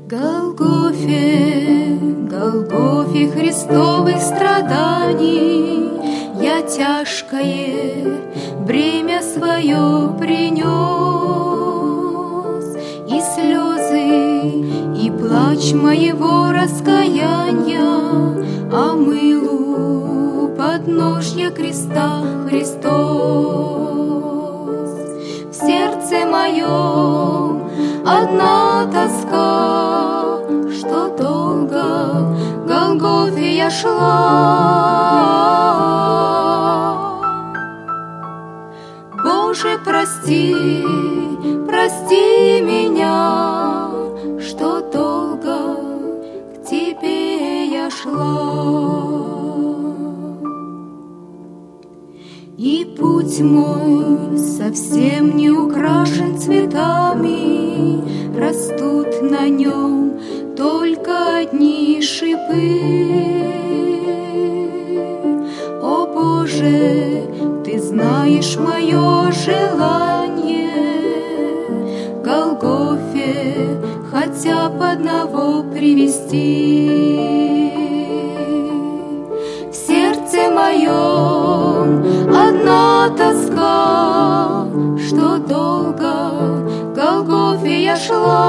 Голгофе, Голгофе Христовых страданий я тяжкое бремя свое принес, и слезы, и плач моего раскаяния омыл у подножья креста Христос. В сердце моем одна тоска, что долго к Голгофе я шла. Боже, прости, прости меня, что долго к Тебе я шла. И путь мой совсем не украшен цветами, растут на нем только одни шипы. О Боже, Ты знаешь мое желание к Голгофе хотя бы одного привести. В сердце моем одна тоска, что долго к Голгофе я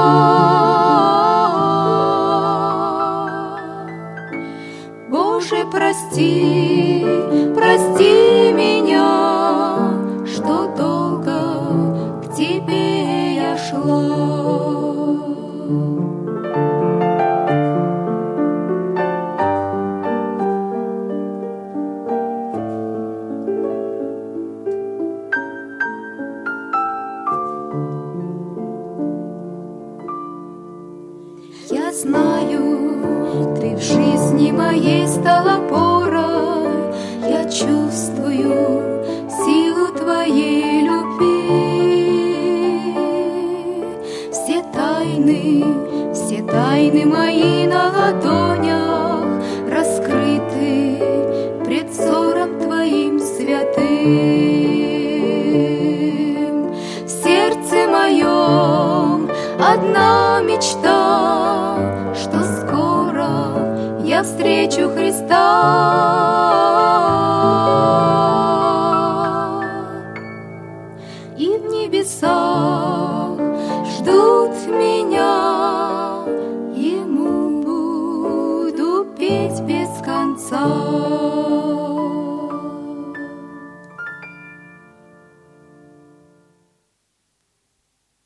шла. Боже, прости, прости меня, что долго к Тебе я шла. Я знаю, Ты в жизни моей стал опорой, я чувствую силу Твоей любви. Все тайны мои на ладонях раскрыты пред взором Твоим святым. В сердце моем одна мечта, что скоро я встречу Христа. И в небесах ждут меня, Ему буду петь без конца.